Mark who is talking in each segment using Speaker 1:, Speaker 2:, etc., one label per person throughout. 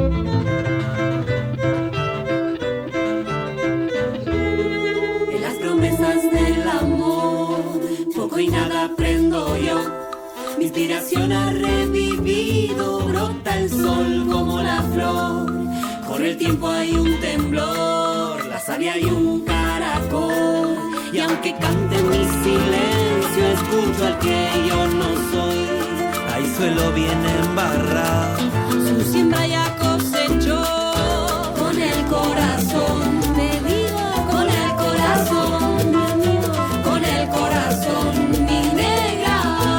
Speaker 1: En las promesas del amor, poco y nada aprendo yo. Mi inspiración ha revivido, brota el sol como la flor. Corre el tiempo, hay un temblor, la savia y un caracol. Y aunque cante en mi silencio, escucho al que yo no soy.
Speaker 2: Hay suelo bien embarrado,
Speaker 1: Su siembra ya cosechó. Con el corazón, te digo, con el corazón, mi amigo, con el corazón, mi negra.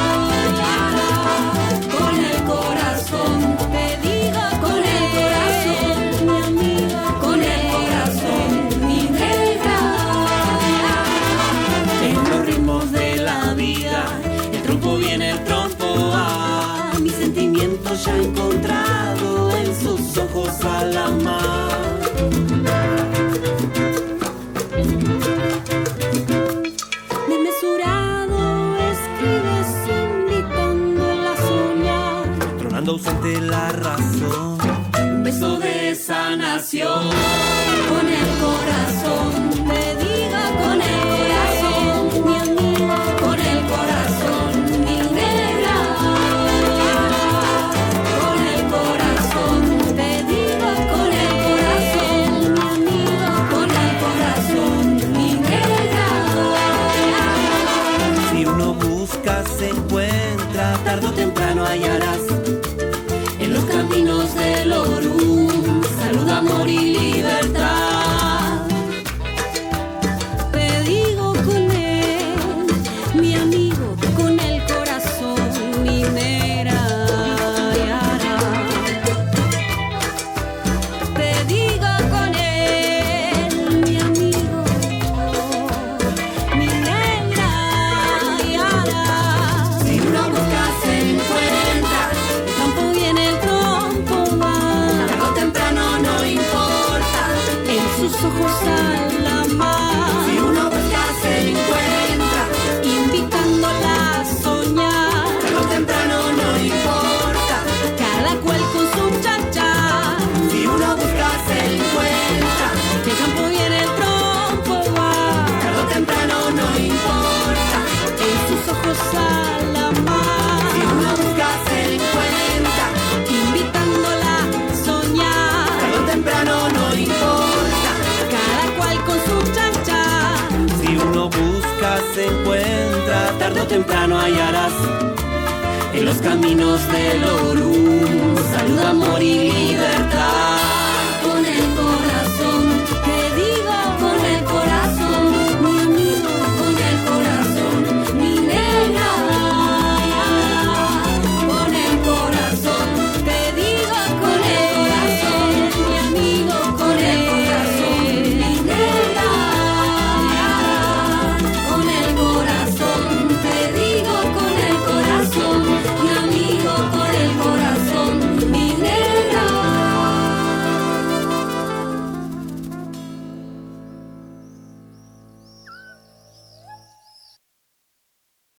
Speaker 1: Con el corazón, te digo, con el corazón, mi amigo, con el corazón, mi negra. En los ritmos de la vida, el trompo viene, el trompo va. Mis sentimientos ya he encontrado en sus ojos a la mar. Desmesurado escribes invitándola a soñar.
Speaker 2: tronando ausente la razón.
Speaker 1: Un beso de sanación. Con el corazón, te digo, con el corazón, mi amigo, con el corazón, mi negra. Con el corazón, te digo, con el corazón, mi amigo, con el corazón, mi negra.
Speaker 2: Si uno busca se encuentra,
Speaker 1: Tarde o temprano hallarás en los caminos del Orún salud, amor y libertad. Te digo con él, mi amigo, con el corazón, mi negra. Te digo con él, mi amigo, mi negra. Si uno busca se encuentra, el trompo viene, el trompo va. Tarde o temprano no importa, en sus ojos a la mar. Si uno busca se encuentra, invitándola a soñar. Tarde o temprano no importa, cada cual con su chacha. Si uno busca se encuentra, el trompo viene, el trompo va. Tarde o temprano no importa, en sus ojos a la mar. Si uno busca se encuentra, invitándola a soñar. Tarde o temprano no importa, cada cual con su chacha.
Speaker 2: si uno busca se encuentra.
Speaker 1: Tarde o temprano hallarás en los caminos del Orún salud, amor y libertad.